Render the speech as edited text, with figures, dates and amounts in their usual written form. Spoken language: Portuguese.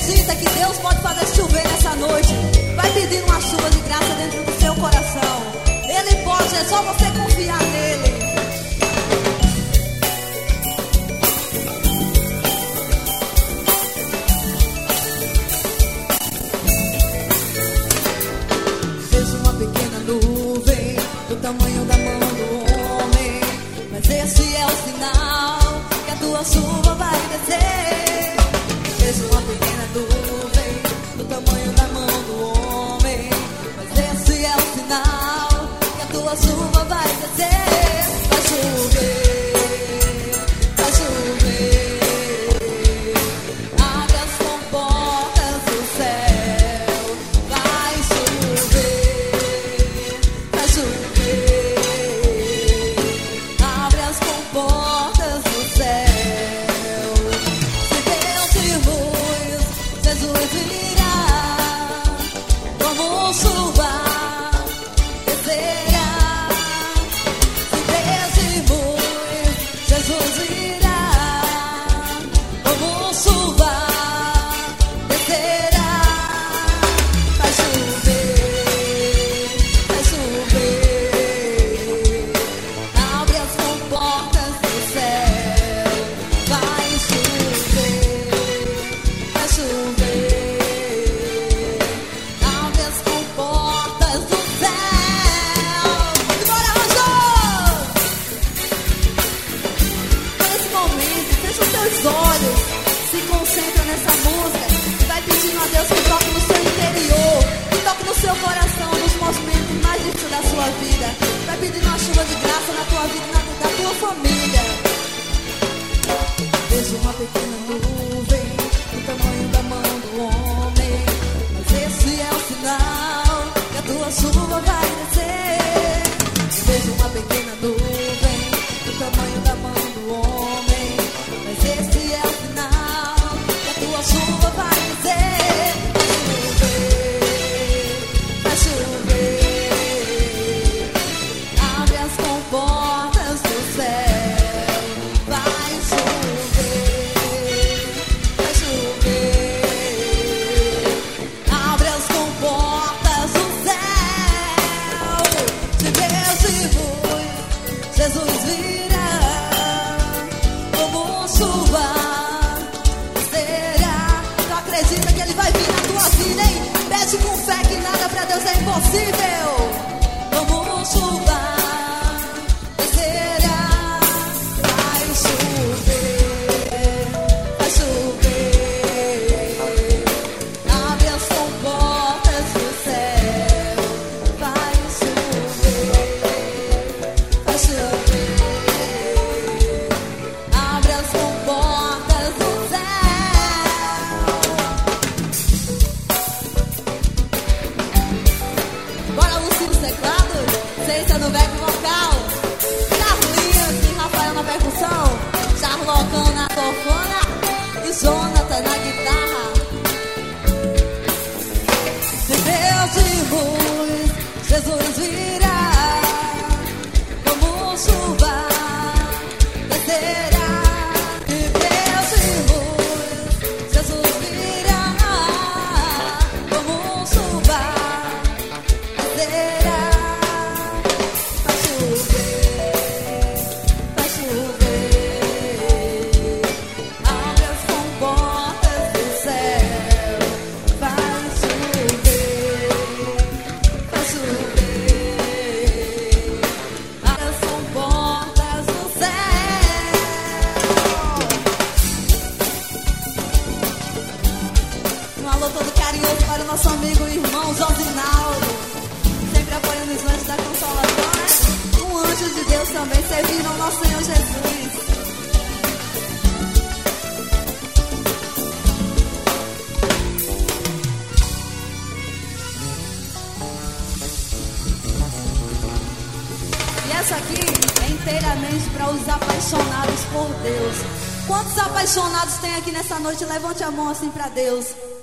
acredita que Deus pode fazer chover nessa noite? Vai pedindo uma chuva de graça dentro do seu coração. Ele pode, é só você confiar nele. Vejo uma pequena nuvem do tamanho da mão do homem, mas esse é o sinal que a tua chuva vai descer. Vejo uma pequena nuvem do tamanho da mão do homem, mas esse é o sinal que a tua chuva vai descer. Vai chover, vai chover. Abre as comportas do céu. Vai chover, vai chover. Abre as comportas do céu. Se Deus te Jesus virá como chuva, descerá. Se Deus Jesus virá como chuva, descerá. Vai chover, vai chover. Abre as comportas do céu. Vai chover, vai chover. Abre as comportas do céu. Bora, Rojão! Nesse momento, fecha os seus olhos, se concentra nessa música e vai pedindo a Deus que toque no seu interior, que toque no seu coração, nos movimentos mais difíceis da sua vida. Vai pedindo uma chuva de graça na tua vida e na da tua família. Vejo uma pequena nuvem do tamanho da mão do homem, mas esse é o sinal que a tua chuva vai descer. Vejo uma pequena nuvem do tamanho da mão do homem, mas esse é o sinal que a tua chuva vai descer. Vai chover, vai chover. Abre as comportas do céu. Vai chover, vai chover. Abre as comportas do céu. Se Deus Jesus virá como chuva, será. Tu acredita que ele vai vir na tua vida, hein? Pede com fé que nada pra Deus é impossível. Como chuva, será. Vai chover, vai chover. Abre as comportas do céu. Vai chover, vai chover. Abre as comportas do céu. Bora, Lucinho no teclado, Cência no back vocal, Carlinhos e Rafael na percussão, Charlocão na tofona e Jonathan na guitarra. Se Deus Jesus virá como chuva, descerá. Se Deus Jesus virá como chuva, descerá. Vai chover, vai chover. Abre as comportas do céu. Vai chover, vai chover. Abre as comportas do céu. Um alô todo carinhoso para o nosso amigo e irmão Josinaldo, sempre apoiando os anjos da consolação, né? Um anjo de Deus também, servindo ao nosso Senhor Jesus. E essa aqui é inteiramente para os apaixonados por Deus. Quantos apaixonados tem aqui nessa noite? Levante a mão assim para Deus.